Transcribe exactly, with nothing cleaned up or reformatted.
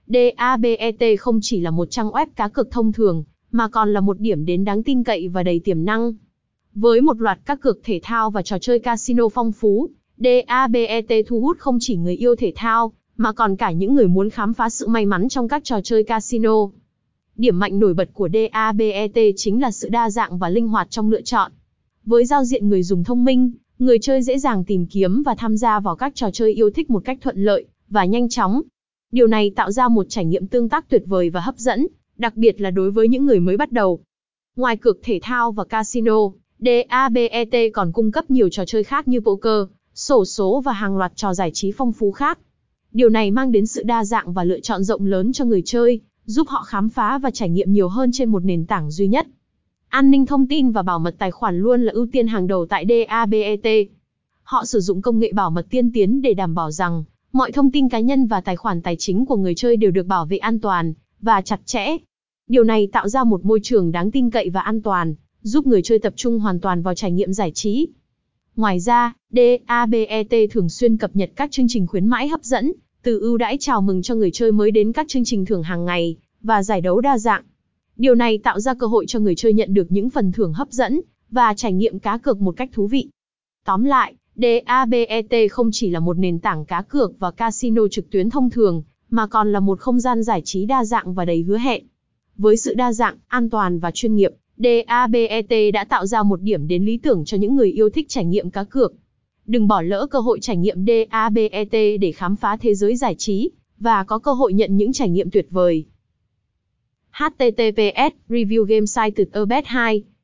DABET không chỉ là một trang web cá cược thông thường, mà còn là một điểm đến đáng tin cậy và đầy tiềm năng. Với một loạt các cược thể thao và trò chơi casino phong phú, DABET thu hút không chỉ người yêu thể thao, mà còn cả những người muốn khám phá sự may mắn trong các trò chơi casino. Điểm mạnh nổi bật của DABET chính là sự đa dạng và linh hoạt trong lựa chọn. Với giao diện người dùng thông minh, người chơi dễ dàng tìm kiếm và tham gia vào các trò chơi yêu thích một cách thuận lợi và nhanh chóng. Điều này tạo ra một trải nghiệm tương tác tuyệt vời và hấp dẫn, đặc biệt là đối với những người mới bắt đầu. Ngoài cược thể thao và casino, DABET còn cung cấp nhiều trò chơi khác như poker, xổ số và hàng loạt trò giải trí phong phú khác. Điều này mang đến sự đa dạng và lựa chọn rộng lớn cho người chơi, giúp họ khám phá và trải nghiệm nhiều hơn trên một nền tảng duy nhất. An ninh thông tin và bảo mật tài khoản luôn là ưu tiên hàng đầu tại DABET. Họ sử dụng công nghệ bảo mật tiên tiến để đảm bảo rằng mọi thông tin cá nhân và tài khoản tài chính của người chơi đều được bảo vệ an toàn và chặt chẽ. Điều này tạo ra một môi trường đáng tin cậy và an toàn, giúp người chơi tập trung hoàn toàn vào trải nghiệm giải trí. Ngoài ra, DABET thường xuyên cập nhật các chương trình khuyến mãi hấp dẫn, từ ưu đãi chào mừng cho người chơi mới đến các chương trình thưởng hàng ngày và giải đấu đa dạng. Điều này tạo ra cơ hội cho người chơi nhận được những phần thưởng hấp dẫn và trải nghiệm cá cược một cách thú vị. Tóm lại, DABET không chỉ là một nền tảng cá cược và casino trực tuyến thông thường, mà còn là một không gian giải trí đa dạng và đầy hứa hẹn. Với sự đa dạng, an toàn và chuyên nghiệp, DABET đã tạo ra một điểm đến lý tưởng cho những người yêu thích trải nghiệm cá cược. Đừng bỏ lỡ cơ hội trải nghiệm DABET để khám phá thế giới giải trí và có cơ hội nhận những trải nghiệm tuyệt vời. H T T P S Review Game Site từ Abet hai